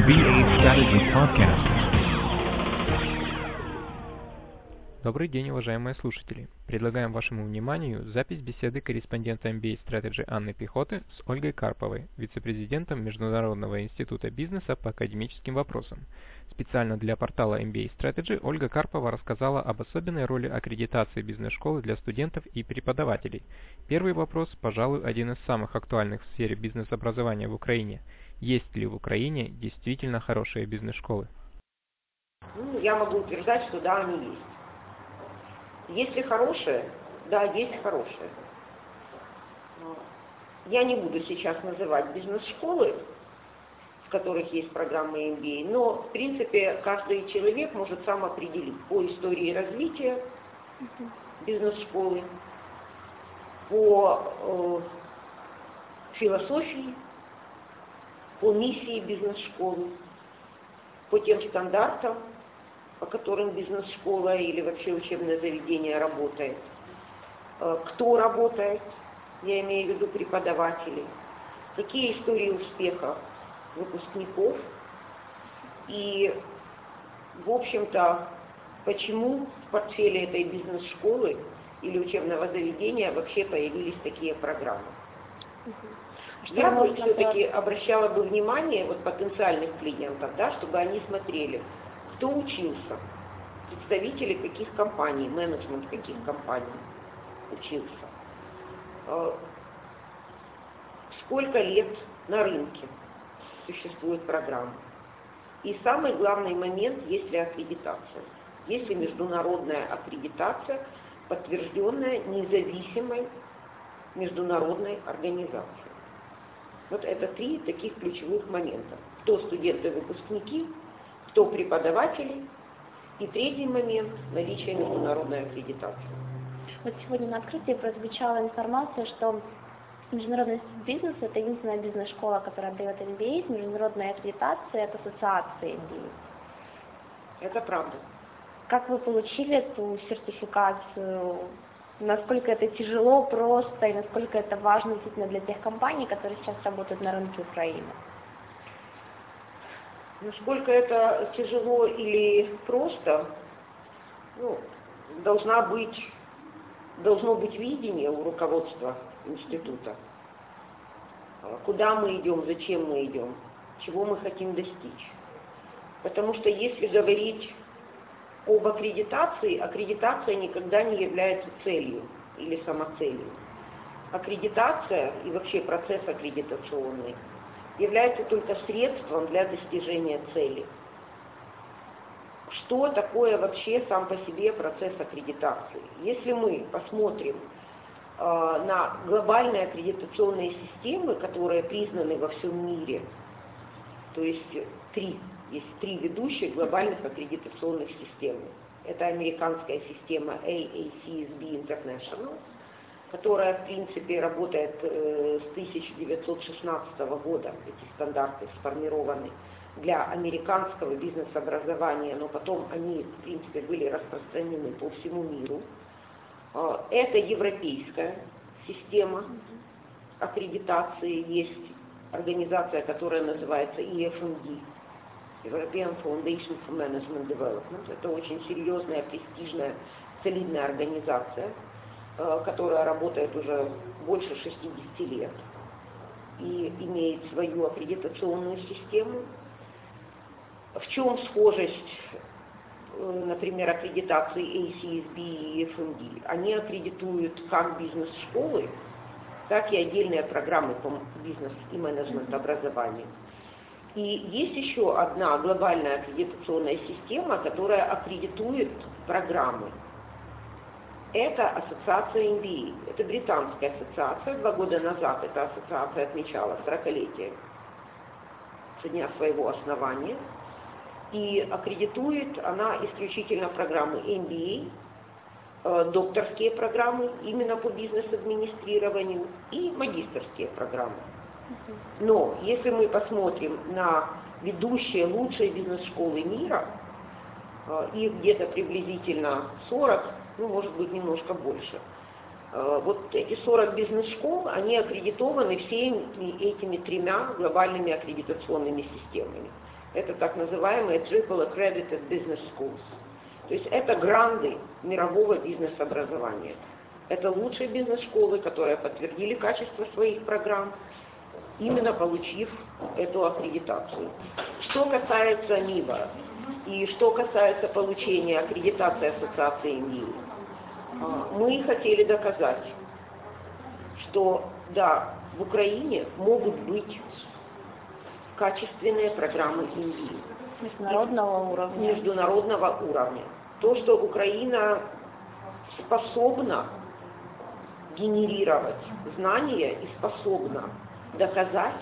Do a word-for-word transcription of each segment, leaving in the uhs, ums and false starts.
эм би эй Strategy Podcast. Добрый день, уважаемые слушатели! Предлагаем вашему вниманию запись беседы корреспондента эм би эй Strategy Анны Пехоты с Ольгой Карповой, вице-президентом Международного института бизнеса по академическим вопросам. Специально для портала эм би эй Strategy Ольга Карпова рассказала об особенной роли аккредитации бизнес-школы для студентов и преподавателей. Первый вопрос, пожалуй, один из самых актуальных в сфере бизнес-образования в Украине. Есть ли в Украине действительно хорошие бизнес-школы? Ну, я могу утверждать, что да, они есть. Если хорошие, да, есть хорошие. Я не буду сейчас называть бизнес-школы, в которых есть программы эм би эй, но, в принципе, каждый человек может сам определить по истории развития бизнес-школы, по э, философии, по миссии бизнес-школы, по тем стандартам, по которым бизнес-школа или вообще учебное заведение работает. Кто работает, я имею в виду преподавателей, какие истории успеха выпускников и, в общем-то, почему в портфеле этой бизнес-школы или учебного заведения вообще появились такие программы. Что я бы все-таки обращала бы внимание вот, потенциальных клиентов, да, чтобы они смотрели, кто учился, представители каких компаний, менеджмент каких компаний учился, сколько лет на рынке существует программа. И самый главный момент, есть ли аккредитация. Есть ли международная аккредитация, подтвержденная независимой международной организацией. Вот это три таких ключевых момента. Кто студенты-выпускники, кто преподаватели, и третий момент – наличие международной аккредитации. Вот сегодня на открытии прозвучала информация, что Международный институт бизнеса – это единственная бизнес-школа, которая дает эм би эй, международная аккредитация от ассоциации эм би эй. Это правда. Как вы получили эту сертификацию? Насколько это тяжело, просто, и насколько это важно действительно для тех компаний, которые сейчас работают на рынке Украины? Насколько это тяжело или просто, ну, должна быть, должно быть видение у руководства института. Куда мы идем, зачем мы идем, чего мы хотим достичь. Потому что если говорить об аккредитации, аккредитация никогда не является целью или самоцелью. Аккредитация и вообще процесс аккредитационный является только средством для достижения цели. Что такое вообще сам по себе процесс аккредитации? Если мы посмотрим э, на глобальные аккредитационные системы, которые признаны во всем мире, то есть три, есть три ведущих глобальных аккредитационных системы. Это американская система эй эй си эс би International, которая, в принципе, работает э, с тысяча девятьсот шестнадцатого года. Эти стандарты сформированы для американского бизнес-образования, но потом они, в принципе, были распространены по всему миру. Э, это европейская система аккредитации. Есть организация, которая называется и эф эм ди, European Foundation for Management Development. Это очень серьезная, престижная, солидная организация, которая работает уже больше шестидесяти лет и имеет свою аккредитационную систему. В чем схожесть, например, аккредитации эй си эс би и эф эм ди? Они аккредитуют как бизнес-школы, так и отдельные программы по бизнес- и менеджмент-образованию. И есть еще одна глобальная аккредитационная система, которая аккредитует программы. Это ассоциация эм би эй. Это британская ассоциация. Два года назад эта ассоциация отмечала сорокалетие со дня своего основания. И аккредитует она исключительно программы эм би эй, э, докторские программы именно по бизнес-администрированию и магистерские программы. Но если мы посмотрим на ведущие лучшие бизнес-школы мира, э, их где-то приблизительно сорок, ну, может быть, немножко больше. Вот эти сорок бизнес-школ, они аккредитованы всеми этими тремя глобальными аккредитационными системами. это так называемые Triple Accredited Business Schools. То есть это гранды мирового бизнес-образования. Это лучшие бизнес-школы, которые подтвердили качество своих программ, именно получив эту аккредитацию. Что касается МИБа и что касается получения аккредитации Ассоциации эм би эй, мы хотели доказать, что да, в Украине могут быть качественные программы эм би эй. Международного уровня. Международного уровня. То, что Украина способна генерировать знания и способна доказать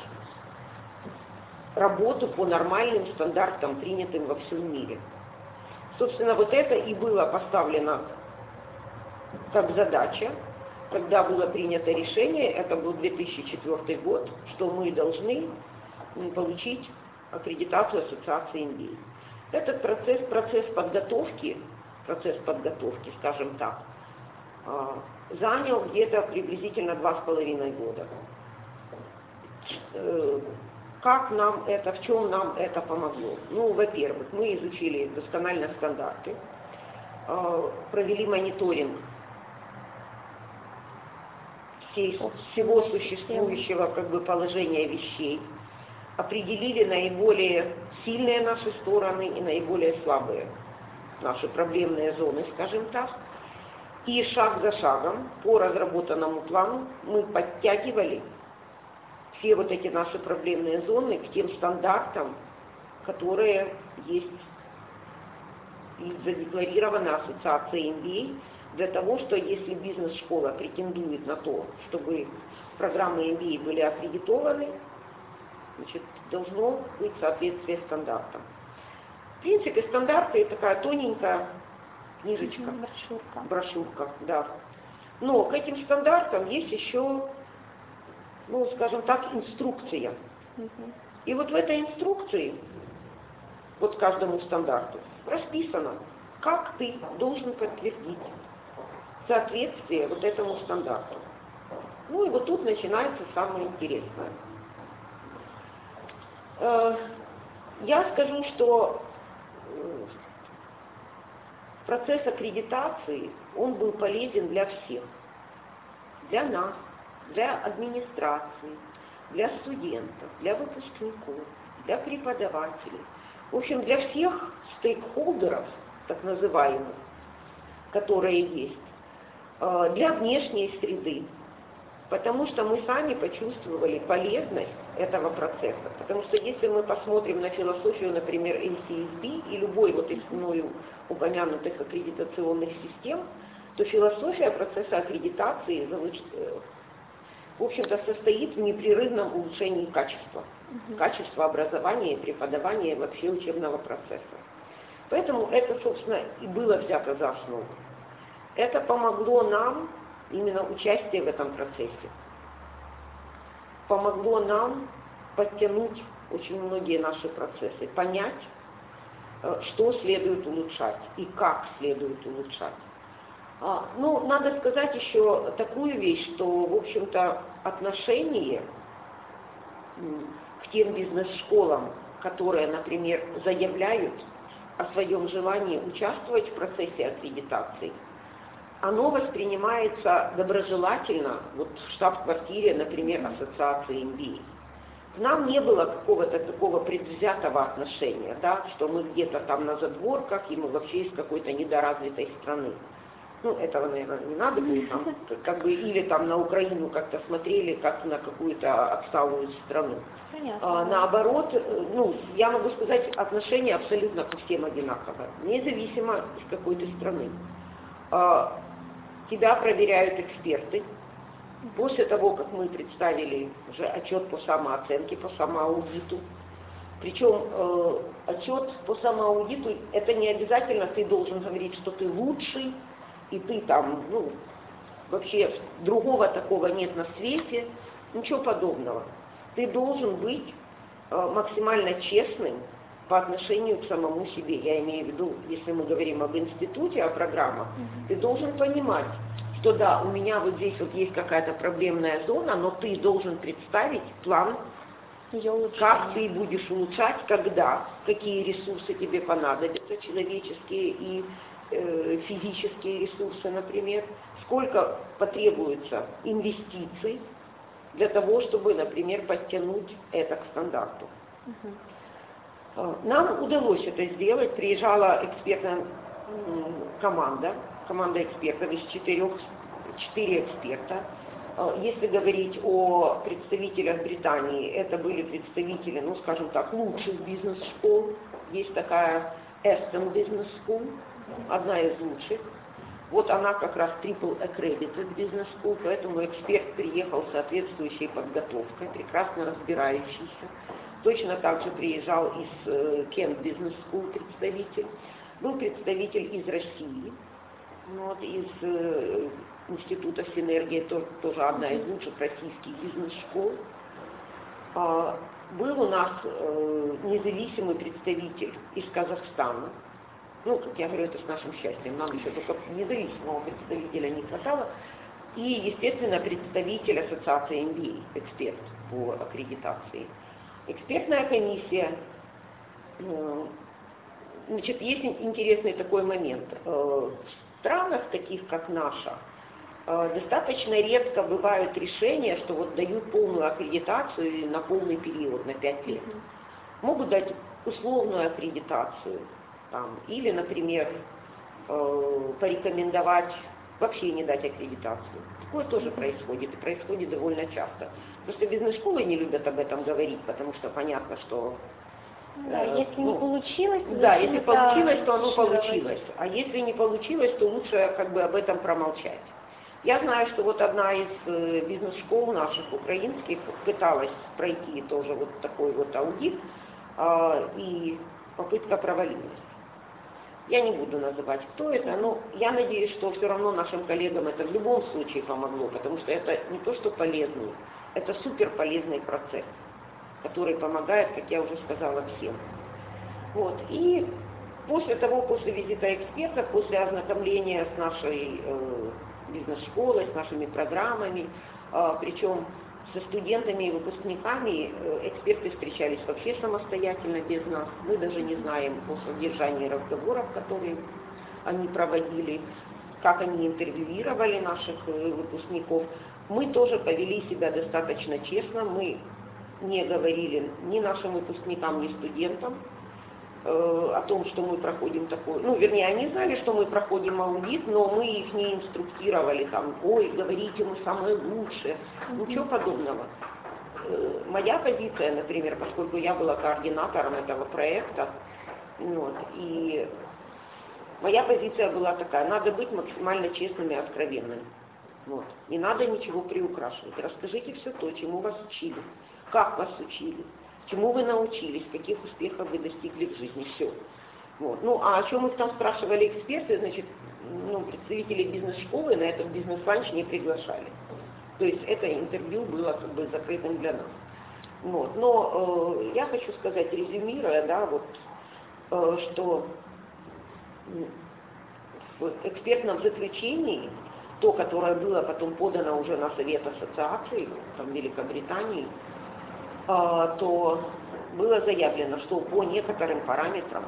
работу по нормальным стандартам, принятым во всем мире. Собственно, вот это и было поставлено как задача, когда было принято решение, это был две тысячи четвёртый год, что мы должны получить аккредитацию Ассоциации эм би эй. Этот процесс, процесс подготовки, процесс подготовки, скажем так, занял где-то приблизительно два с половиной года. Как нам это, в чем нам это помогло? Ну, во-первых, мы изучили досконально стандарты, провели мониторинг всего существующего как бы положения вещей, определили наиболее сильные наши стороны и наиболее слабые наши проблемные зоны, скажем так. И шаг за шагом по разработанному плану мы подтягивали все вот эти наши проблемные зоны к тем стандартам, которые есть и задекларированы Ассоциацией эм би эй, для того, что если бизнес-школа претендует на то, чтобы программы эм би эй были аккредитованы, значит, должно быть соответствие стандартам. В принципе, стандарты — это такая тоненькая книжечка, брошюрка. брошюрка, да. Но к этим стандартам есть еще, ну, скажем так, инструкция. Угу. И вот в этой инструкции, вот каждому стандарту, расписано, как ты должен подтвердить соответствие вот этому стандарту. Ну и вот тут начинается самое интересное. Я скажу, что процесс аккредитации, он был полезен для всех. Для нас, для администрации, для студентов, для выпускников, для преподавателей. В общем, для всех стейкхолдеров, так называемых, которые есть, для внешней среды. Потому что мы сами почувствовали полезность этого процесса. Потому что если мы посмотрим на философию, например, эй си эс би и любой вот из мною упомянутых аккредитационных систем, то философия процесса аккредитации, в общем-то, состоит в непрерывном улучшении качества. Угу. Качества образования и преподавания вообще учебного процесса. Поэтому это, собственно, и было взято за основу. Это помогло нам, именно участие в этом процессе, помогло нам подтянуть очень многие наши процессы, понять, что следует улучшать и как следует улучшать. Ну, надо сказать еще такую вещь, что, в общем-то, отношение к тем бизнес-школам, которые, например, заявляют о своем желании участвовать в процессе аккредитации, оно воспринимается доброжелательно, вот в штаб-квартире, например, Ассоциации эм би эй. К нам не было какого-то такого предвзятого отношения, да, что мы где-то там на задворках, и мы вообще из какой-то недоразвитой страны. Ну, этого, наверное, не надо было, там, как бы, или там на Украину как-то смотрели, как на какую-то отсталую страну. А, наоборот, ну, я могу сказать, отношение абсолютно ко всем одинаковое, независимо из какой то страны. А, тебя проверяют эксперты. После того, как мы представили уже отчет по самооценке, по самоаудиту, причем э, отчет по самоаудиту, это не обязательно ты должен говорить, что ты лучший, и ты там, ну, вообще другого такого нет на свете, ничего подобного. Ты должен быть э, максимально честным по отношению к самому себе. Я имею в виду, если мы говорим об институте, о программах, mm-hmm. ты должен понимать, что да, у меня вот здесь вот есть какая-то проблемная зона, но ты должен представить план Ее улучшение. Как ты будешь улучшать, когда, какие ресурсы тебе понадобятся, человеческие и э, физические ресурсы, например, сколько потребуется инвестиций для того, чтобы, например, подтянуть это к стандарту. Угу. Нам удалось это сделать. Приезжала экспертная команда, команда экспертов из четырех, четыре эксперта. Если говорить о представителях Британии, это были представители, ну, скажем так, лучших бизнес-школ. Есть такая Aston Business School, одна из лучших. Вот она как раз Triple Accredited Business School, поэтому эксперт приехал с соответствующей подготовкой, прекрасно разбирающийся. Точно так же приезжал из Kent Business School представитель. Был представитель из России, вот, из э, Института Синергия, тоже, тоже одна из лучших российских бизнес-школ. А, был у нас э, независимый представитель из Казахстана. Ну, как я говорю, это с нашим счастьем, нам еще только независимого представителя не хватало. И, естественно, представитель Ассоциации эм би эй, эксперт по аккредитации. Экспертная комиссия. Э, значит, есть интересный такой момент. Э, в странах, таких как наша, э, достаточно редко бывают решения, что вот дают полную аккредитацию на полный период, на пять лет. Могут дать условную аккредитацию. Там, или, например, э, порекомендовать вообще не дать аккредитацию. Такое тоже происходит, и происходит довольно часто. Просто бизнес-школы не любят об этом говорить, потому что понятно, что... Да, э, если ну, не получилось... Да, если получилось, то оно шифровать. получилось. А если не получилось, то лучше как бы об этом промолчать. Я знаю, что вот одна из э, бизнес-школ наших украинских пыталась пройти тоже вот такой вот аудит, э, и попытка провалилась. Я не буду называть, кто это, но я надеюсь, что все равно нашим коллегам это в любом случае помогло, потому что это не то, что полезный, это супер полезный процесс, который помогает, как я уже сказала, всем. Вот. И после того, после визита экспертов, после ознакомления с нашей э, бизнес-школой, с нашими программами, э, причем со студентами и выпускниками эксперты встречались вообще самостоятельно, без нас. Мы даже не знаем о содержании разговоров, которые они проводили, как они интервьюировали наших выпускников. Мы тоже повели себя достаточно честно. Мы не говорили ни нашим выпускникам, ни студентам э, о том, что мы проходим такой... Ну, вернее, они знали, что мы проходим аудит, но мы их не инструктировали, там, ой, говорите, мы самые лучшие. Ничего подобного. Э, моя позиция, например, поскольку я была координатором этого проекта, вот, и моя позиция была такая, надо быть максимально честными и откровенными. Вот. Не надо ничего приукрашивать. Расскажите все то, чему вас учили, как вас учили, чему вы научились, каких успехов вы достигли в жизни, все. Вот. Ну, а о чем их там спрашивали эксперты, значит, ну, представители бизнес-школы на этот бизнес-ланч не приглашали. То есть это интервью было как бы закрытым для нас. Вот. Но э, я хочу сказать, резюмируя, да, вот, э, что в экспертном заключении, то, которое было потом подано уже на Совет Ассоциации там, Великобритании, э, то было заявлено, что по некоторым параметрам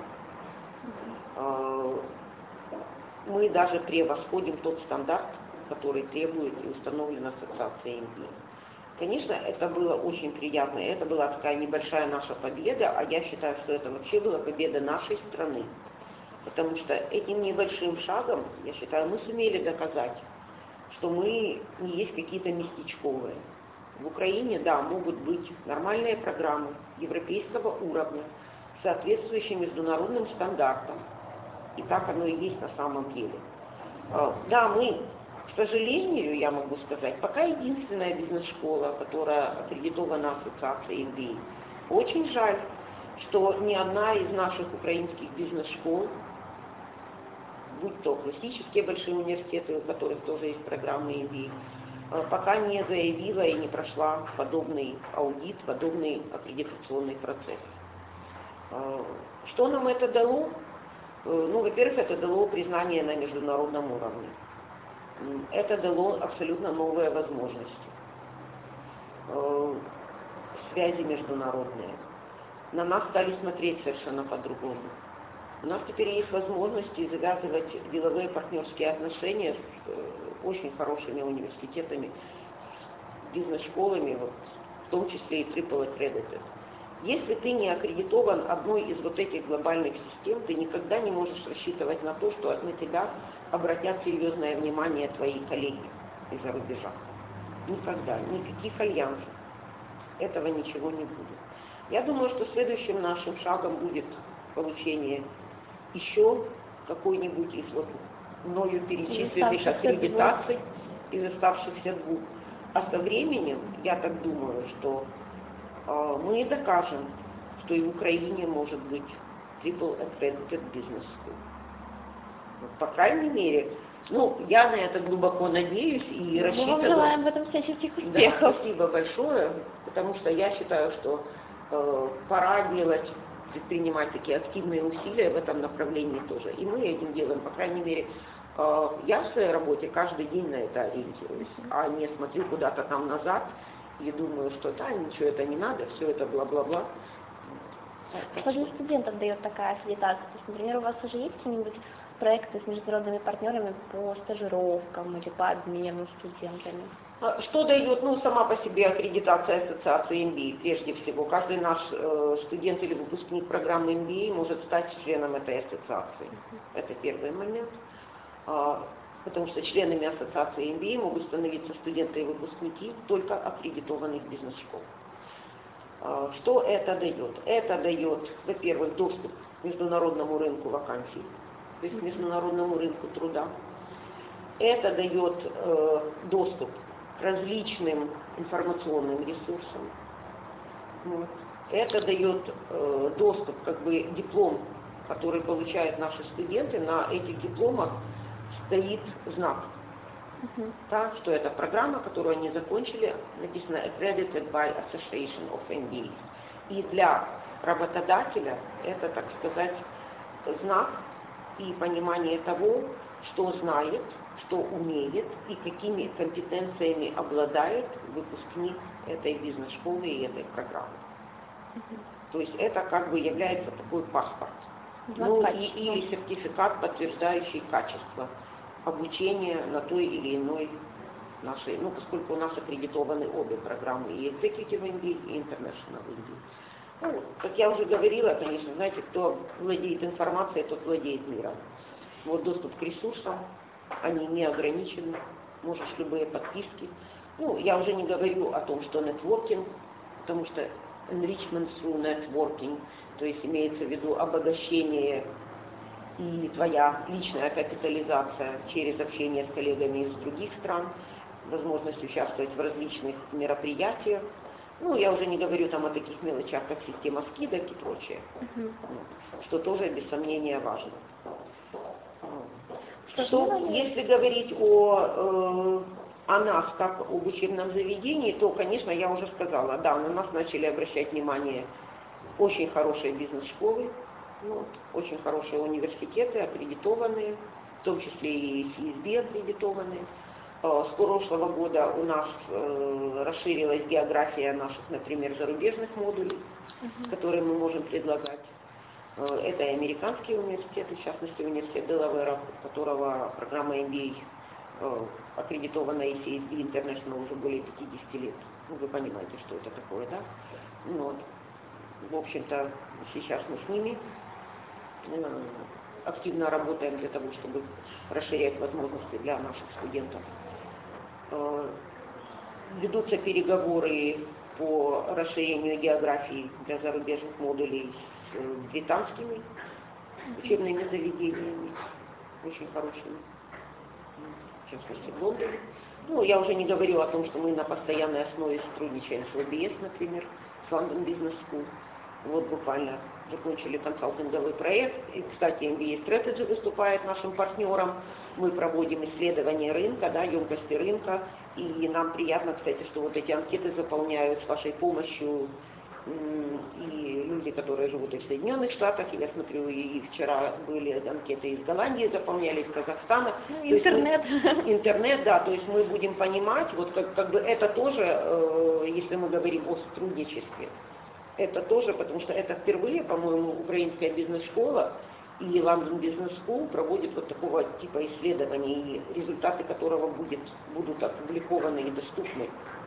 э, мы даже превосходим тот стандарт, который требует и установлен Ассоциацией эм би эй. Конечно, это было очень приятно, это была такая небольшая наша победа, а я считаю, что это вообще была победа нашей страны. Потому что этим небольшим шагом, я считаю, мы сумели доказать, что мы не есть какие-то местечковые. В Украине, да, могут быть нормальные программы европейского уровня, соответствующие международным стандартам. И так оно и есть на самом деле. Да, мы, к сожалению, я могу сказать, пока единственная бизнес-школа, которая аккредитована Ассоциацией эм би эй. Очень жаль, что ни одна из наших украинских бизнес-школ, будь то классические большие университеты, у которых тоже есть программы эм би эй, пока не заявила и не прошла подобный аудит, подобный аккредитационный процесс. Что нам это дало? Ну, во-первых, это дало признание на международном уровне. Это дало абсолютно новые возможности. связи международные. На нас стали смотреть совершенно по-другому. У нас теперь есть возможности завязывать деловые партнерские отношения с э, очень хорошими университетами, бизнес-школами, вот, в том числе и Triple Accredited. Если ты не аккредитован одной из вот этих глобальных систем, ты никогда не можешь рассчитывать на то, что на тебя обратят серьезное внимание твои коллеги из-за рубежа. Никогда. Никаких альянсов. Этого ничего не будет. Я думаю, что следующим нашим шагом будет получение еще какой-нибудь из вот мною перечисленных аккредитаций из оставшихся двух. А со временем, я так думаю, что э, мы докажем, что и в Украине может быть Triple Accredited Business School. Вот, по крайней мере, ну, я на это глубоко надеюсь и Мы рассчитываю. вам желаем в этом всяческих успехов. Да, спасибо большое, потому что я считаю, что э, пора делать, предпринимать такие активные усилия в этом направлении тоже. И мы этим делаем, по крайней мере, э, я в своей работе каждый день на это ориентируюсь, а не смотрю куда-то там назад и думаю, что да, ничего это не надо, все это бла-бла-бла. Что для студентов дает такая аккредитация? То есть, например, у вас уже есть какие-нибудь проекты с международными партнерами по стажировкам или по обмену студентами? Что дает, ну, сама по себе аккредитация ассоциации эм би эй, прежде всего. Каждый наш э, студент или выпускник программы эм би эй может стать членом этой ассоциации. Uh-huh. Это первый момент. А, потому что членами ассоциации эм би эй могут становиться студенты и выпускники только аккредитованных бизнес-школ. А, что это дает? Это дает, во-первых, доступ к международному рынку вакансий, то есть к международному рынку труда. Это дает э, доступ к различным информационным ресурсам. Вот. Это дает э, доступ, как бы диплом, который получают наши студенты. На этих дипломах стоит знак, uh-huh. да, что это программа, которую они закончили, написано Accredited by Association of эм би эй. И для работодателя это, так сказать, знак и понимание того, что знает, что умеет и какими компетенциями обладает выпускник этой бизнес-школы и этой программы. Uh-huh. То есть это как бы является такой паспорт. Ну, и, или сертификат, подтверждающий качество обучения на той или иной нашей, ну, поскольку у нас аккредитованы обе программы, и Executive эм би эй, и International эм би эй. Ну, как я уже говорила, конечно, знаете, кто владеет информацией, тот владеет миром. Вот доступ к ресурсам, они не ограничены, можешь любые подписки. Ну, я уже не говорю о том, что нетворкинг, потому что enrichment through networking, то есть имеется в виду обогащение и твоя личная капитализация через общение с коллегами из других стран, возможность участвовать в различных мероприятиях. Ну, я уже не говорю там о таких мелочах, как система скидок и прочее, uh-huh. что тоже без сомнения важно. Что, что если говорить о, э, о нас как об учебном заведении, то, конечно, я уже сказала, да, на нас начали обращать внимание очень хорошие бизнес-школы, вот, очень хорошие университеты, аккредитованные, в том числе и си эс би аккредитованные. С прошлого года у нас э, расширилась география наших, например, зарубежных модулей, uh-huh. которые мы можем предлагать. Это и американские университеты, в частности университет Делавера, у которого программа эм би эй э, аккредитована и си эс би International уже более пятьдесят лет. Ну, вы понимаете, что это такое, да? Вот. В общем-то, сейчас мы с ними э, активно работаем для того, чтобы расширять возможности для наших студентов. Э, ведутся переговоры по расширению географии для зарубежных модулей с британскими учебными заведениями, очень хорошими, в частности в Лондоне. Ну, я уже не говорю о том, что мы на постоянной основе сотрудничаем с эл би эс, например, с London Business School. Вот буквально закончили консалтинговый проект. И, кстати, эм би эй Strategy выступает нашим партнером. Мы проводим исследования рынка, да, емкости рынка. И нам приятно, кстати, что вот эти анкеты заполняют с вашей помощью и люди, которые живут и в Соединенных Штатах, я смотрю, и вчера были анкеты из Голландии, заполняли из Казахстана. Ну, интернет. Есть, интернет, да, то есть мы будем понимать, вот как, как бы это тоже, э, если мы говорим о сотрудничестве, это тоже, потому что это впервые, по-моему, украинская бизнес-школа и London Business School проводит вот такого типа исследований, результаты которого будет, будут опубликованы и доступны.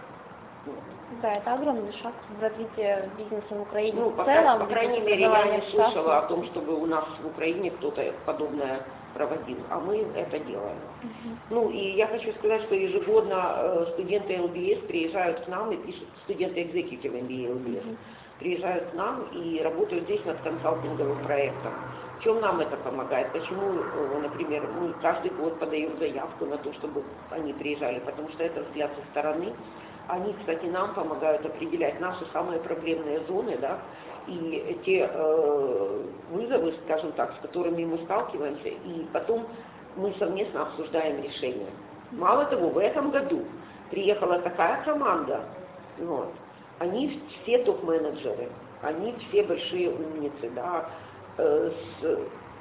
Да, это огромный шаг в развитии бизнеса в Украине. Ну, в по, целом, по крайней мере, я не бизнес-образование слышала о том, чтобы у нас в Украине кто-то подобное проводил, а мы это делаем. Мгм. Ну, и я хочу сказать, что ежегодно э, студенты эл би эс приезжают к нам и пишут, студенты Executive эм би эй эл би эс, Мгм. приезжают к нам и работают здесь над консалтинговым проектом. В чем нам это помогает? Почему, э, например, мы каждый год подаем заявку на то, чтобы они приезжали? Потому что это взгляд со стороны. Они, кстати, нам помогают определять наши самые проблемные зоны, да, и те э, вызовы, скажем так, с которыми мы сталкиваемся, и потом мы совместно обсуждаем решения. Мало того, в этом году приехала такая команда, вот, они все топ-менеджеры, они все большие умницы, да, э, с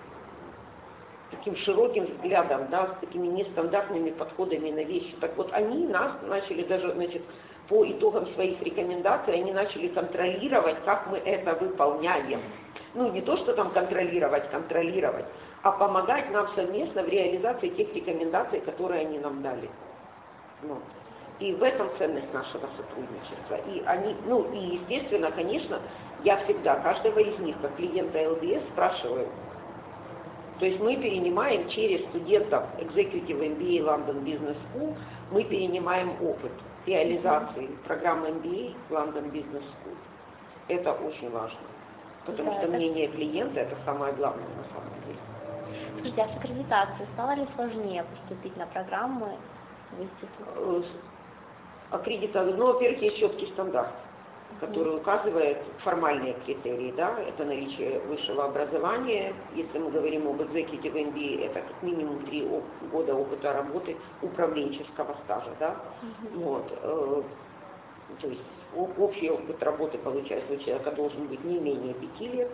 таким широким взглядом, да, с такими нестандартными подходами на вещи. Так вот, они нас начали даже, значит, по итогам своих рекомендаций, они начали контролировать, как мы это выполняем. Ну, не то, что там контролировать, контролировать, а помогать нам совместно в реализации тех рекомендаций, которые они нам дали. Вот. И в этом ценность нашего сотрудничества. И они, ну, и естественно, конечно, я всегда каждого из них, как клиента эл би эс, спрашиваю. То есть мы перенимаем через студентов Executive эм би эй London Business School, мы перенимаем опыт реализации программы эм би эй London Business School. Это очень важно, потому Да, что это... мнение клиента это самое главное на самом деле. Скажите, а с аккредитацией стало ли сложнее поступить на программы в институт? Аккредитация, ну, во-первых, есть четкий стандарт, который указывает формальные критерии, да, это наличие высшего образования, если мы говорим об Executive эм би эй, это как минимум три года опыта работы управленческого стажа, да, Mm-hmm. вот, э, то есть общий опыт работы, получается, у человека должен быть не менее пяти лет.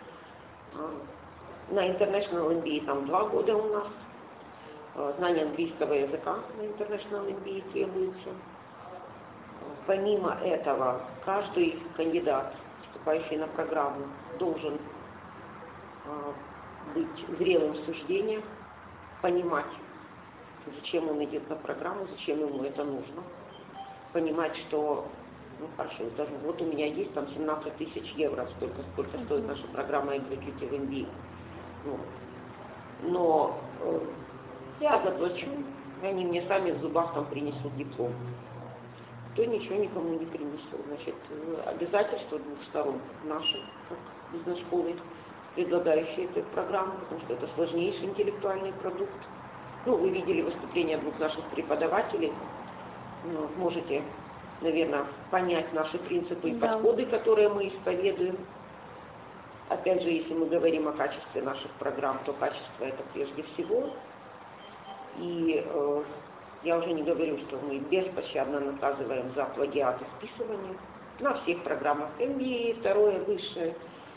На International эм би эй там два года у нас, знание английского языка на International эм би эй требуется. Помимо этого, каждый кандидат, вступающий на программу, должен э, быть зрелым в суждениях, понимать, зачем он идет на программу, зачем ему это нужно, понимать, что, ну хорошо, даже вот у меня есть там семнадцать тысяч евро, сколько, сколько стоит наша программа Executive эм би эй. Ну, но э, я заплачу, и они мне сами в зубах там принесут диплом. То ничего никому не принесет. Значит, обязательства двух сторон наши, как бизнес-школы, предлагающие эту программу, потому что это сложнейший интеллектуальный продукт. Ну, вы видели выступления двух наших преподавателей, ну, можете, наверное, понять наши принципы и Да. подходы, которые мы исповедуем. Опять же, если мы говорим о качестве наших программ, то качество это прежде всего. И э, я уже не говорю, что мы беспощадно наказываем за плагиат и списывание на всех программах эм би эй, второе, высшее.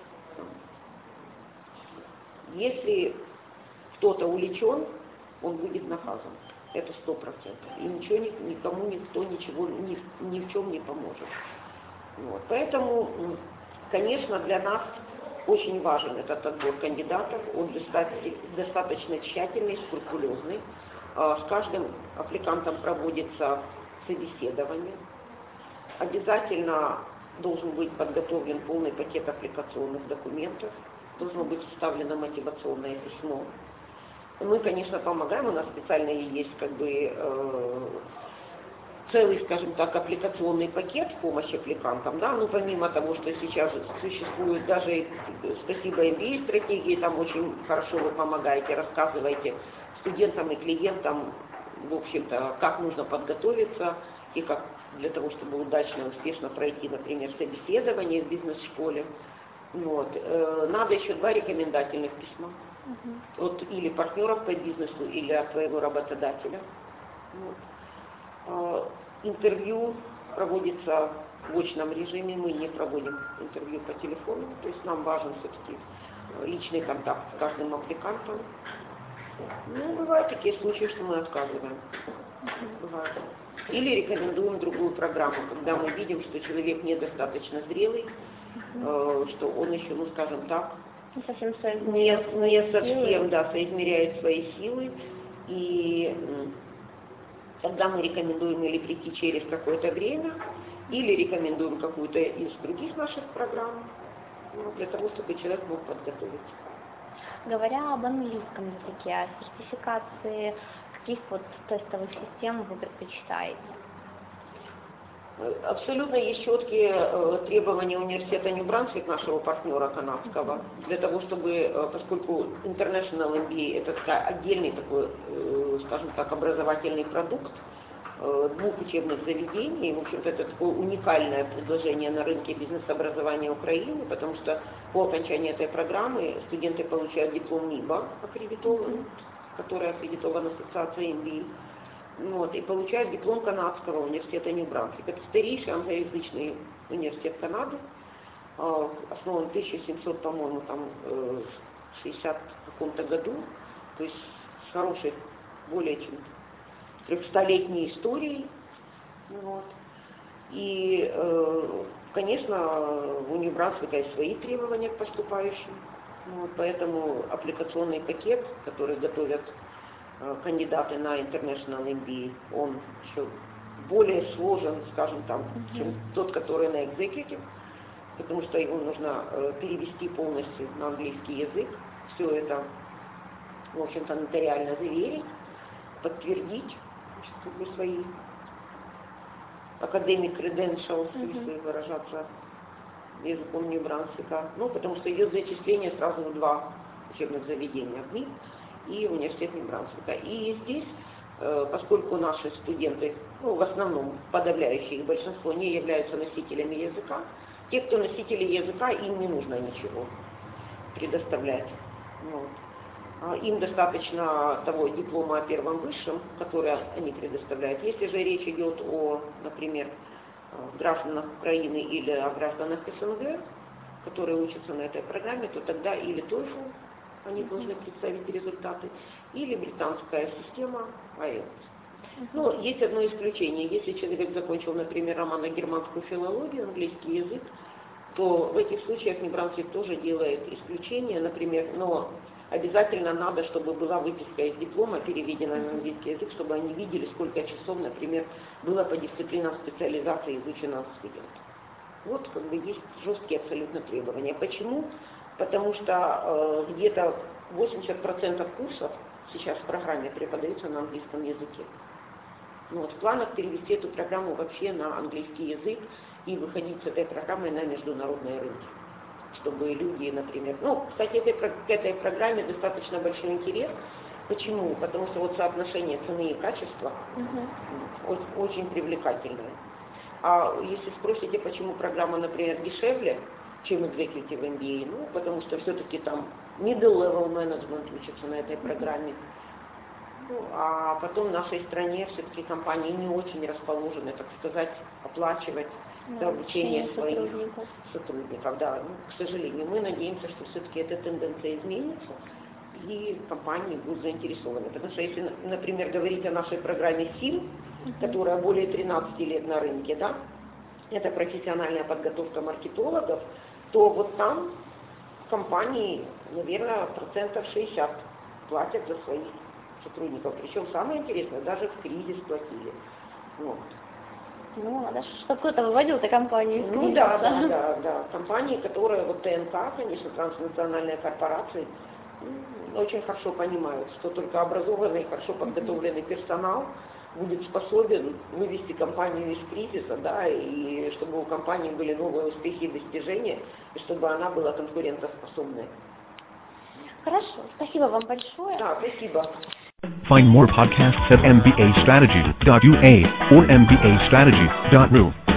Если кто-то увлечен, он будет наказан. Это сто процентов. И ничего, никому никто ничего ни, ни в чем не поможет. Вот. Поэтому, конечно, для нас очень важен этот отбор кандидатов. Он достаточно тщательный, скрупулезный. С каждым аппликантом проводится собеседование. Обязательно должен быть подготовлен полный пакет аппликационных документов. Должно быть составлено мотивационное письмо. Мы, конечно, помогаем. У нас специально есть как бы э, целый, скажем так, аппликационный пакет в помощь аппликантам. Да? Ну, помимо того, что сейчас существует даже, спасибо эм би эй стратегии, там очень хорошо вы помогаете, рассказываете студентам и клиентам, в общем-то, как нужно подготовиться и как для того, чтобы удачно и успешно пройти, например, собеседование в бизнес-школе. Вот. Надо еще два рекомендательных письма uh-huh. от или партнеров по бизнесу, или от своего работодателя. Вот. Интервью проводится в очном режиме, мы не проводим интервью по телефону, то есть нам важен все-таки личный контакт с каждым аппликантом. Ну, бывают такие случаи, что мы отказываем. Бывает. Или рекомендуем другую программу, когда мы видим, что человек недостаточно зрелый, э, что он еще, ну скажем так, Не совсем соизмеряет не, не свои совсем силы. да, соизмеряет свои силы. И м, тогда мы рекомендуем или прийти через какое-то время, или рекомендуем какую-то из других наших программ, ну, для того, чтобы человек мог подготовиться. Говоря об английском языке, о сертификации, каких вот тестовых систем вы предпочитаете? Абсолютно есть четкие э, требования университета Нью-Брансвик, нашего партнера канадского, для того, чтобы, э, поскольку International эм би эй это такая, отдельный такой, э, скажем так, образовательный продукт э, двух учебных заведений, в общем-то это такое уникальное предложение на рынке бизнес-образования Украины, потому что по окончании этой программы студенты получают диплом НИБА аккредитованный, который аккредитован ассоциацией эм би эй. Вот, и получают диплом канадского университета Нью-Брансвик. Это старейший англоязычный университет Канады, основан в тысяча семьсот, по-моему, там, шестидесятом каком-то году, то есть с хорошей, более чем трехстолетней историей. Вот. И, конечно, у Нью-Брансвика есть свои требования к поступающим, вот, поэтому аппликационный пакет, который готовят кандидаты на International эм би эй, он еще более сложен, скажем там, mm-hmm. чем тот, который на Executive, потому что его нужно э, перевести полностью на английский язык, все это, в общем-то, нотариально заверить, подтвердить, как бы, свои academic credentials, mm-hmm. если выражаться языком Нью-Брансвика, ну, потому что идет зачисление сразу в два учебных заведения, в МИ и университет Нью-Брансвика. И здесь, поскольку наши студенты, ну, в основном подавляющее их большинство, не являются носителями языка, те, кто носители языка, им не нужно ничего предоставлять. Вот. Им достаточно того диплома о первом высшем, который они предоставляют. Если же речь идет о, например, гражданах Украины или о гражданах СНГ, которые учатся на этой программе, то тогда или TOEFL, они должны представить результаты, или британская система ай эл ти эс. Но есть одно исключение. Если человек закончил, например, романо-германскую филологию, английский язык, то в этих случаях Нью-Брансвик тоже делает исключение, например, но обязательно надо, чтобы была выписка из диплома, переведена на английский язык, чтобы они видели, сколько часов, например, было по дисциплинам специализации изучено студентом. Вот как бы есть жесткие абсолютно требования. Почему? Потому что э, где-то восемьдесят процентов курсов сейчас в программе преподаются на английском языке. Ну, вот, в планах перевести эту программу вообще на английский язык и выходить с этой программой на международные рынки. Чтобы люди, например... Ну, кстати, этой, к этой программе достаточно большой интерес. Почему? Потому что вот соотношение цены и качества угу. очень, очень привлекательное. А если спросите, почему программа, например, дешевле, чем Executive эм би эй, ну, потому что все-таки там middle level management учится на этой программе. Ну, а потом в нашей стране все-таки компании не очень расположены, так сказать, оплачивать да, обучение своих сотрудников. сотрудников. Да, ну, к сожалению, мы надеемся, что все-таки эта тенденция изменится, и компании будут заинтересованы. Потому что если, например, говорить о нашей программе СИМ, uh-huh. которая более тринадцати лет на рынке, да, это профессиональная подготовка маркетологов, то вот там компании, наверное, процентов шестьдесят платят за своих сотрудников. Причем самое интересное, даже в кризис платили. Вот. Ну, надо, чтобы кто-то выводил эту компанию из кризиса. Ну да, да, да, да. Компании, которые, вот ТНК, конечно, транснациональные корпорации, очень хорошо понимают, что только образованный, хорошо подготовленный персонал будет способен вывести компанию из кризиса, да, и чтобы у компании были новые успехи и достижения, и чтобы она была конкурентоспособной. Хорошо, спасибо вам большое. Да, спасибо. Find more podcasts at m b a strategy dot u a or m b a strategy dot r u.